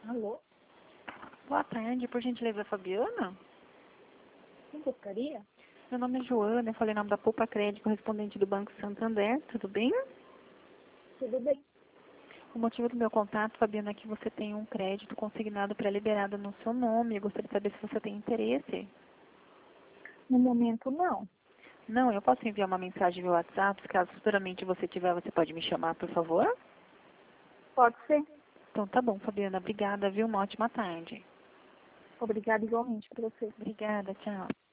Alô? Boa tarde, por gentileza, Fabiana? Quem gostaria? Meu nome é Joana, eu falei em nome da Poupa Crédito, correspondente do Banco Santander, tudo bem? Tudo bem? O motivo do meu contato, Fabiana, é que você tem um crédito consignado pré-liberado no seu nome. Eu gostaria de saber se você tem interesse. No momento, não. Não, eu posso enviar uma mensagem via WhatsApp, caso futuramente você tiver, você pode me chamar, por favor? Pode ser. Então tá bom, Fabiana, obrigada, viu? Uma ótima tarde. Obrigada igualmente para você. Obrigada, tchau.